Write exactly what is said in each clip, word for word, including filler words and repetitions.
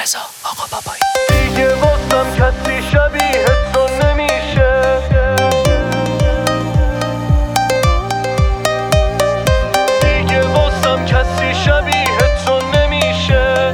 رضا آقا بابایی. دیگه واسم کسی شبیه تو نمیشه، دیگه واسم کسی شبیه تو نمیشه.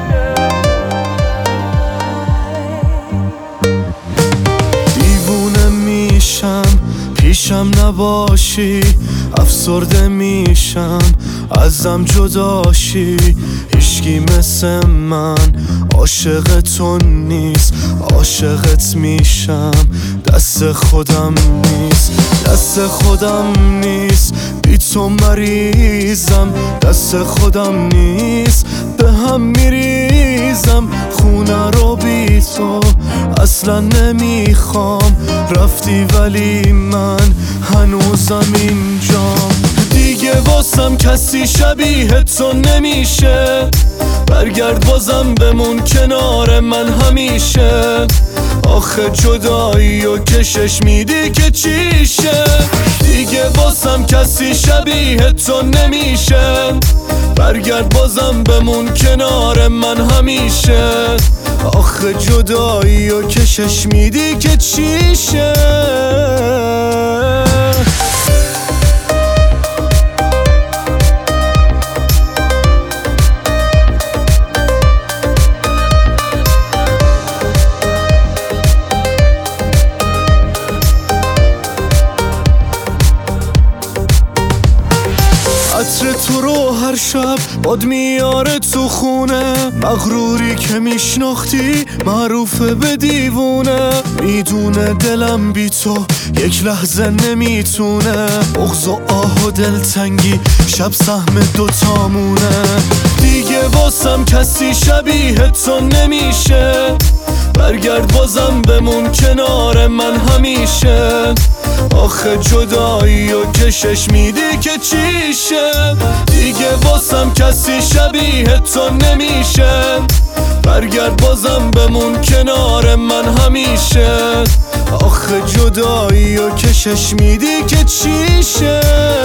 دیوونه میشم پیشم نباشی، افسرده میشم ازم جداشی. هیچکی مثل من عاشق تو نیست، عاشقت میشم دست خودم نیست، دست خودم نیست. بی تو مریضم دست خودم نیست، به هم میریزم خونه رو بی تو اصلا نمیخوام. رفتی ولی من هنوزم اینجام. دیگه واسم کسی شبیه تو نمیشه، برگرد بازم بمون کنار من همیشه. آخه جدایی و کشش میدی که چیشه. دیگه واسم کسی شبیه تو نمیشه، برگرد بازم بمون کنار من همیشه. آخه جدایی و کشش میدی که چیشه. عطر تو رو هر شب باد میاره تو خونه، مغروری که میشناختی معروفه به دیوونه. میدونه دلم بی تو یک لحظه نمیتونه، بغض و آه و دلتنگی شب سهم دوتامونه. دیگه واسم کسی شبیه تو نمیشه، برگرد بازم بمون کنار من همیشه. آخه جدایی و کشش میدی که چیشه. دیگه واسم کسی شبیه تو نمیشه، برگرد بازم بمون کنار من همیشه. آخه جدایی و کشش میدی که چیشه.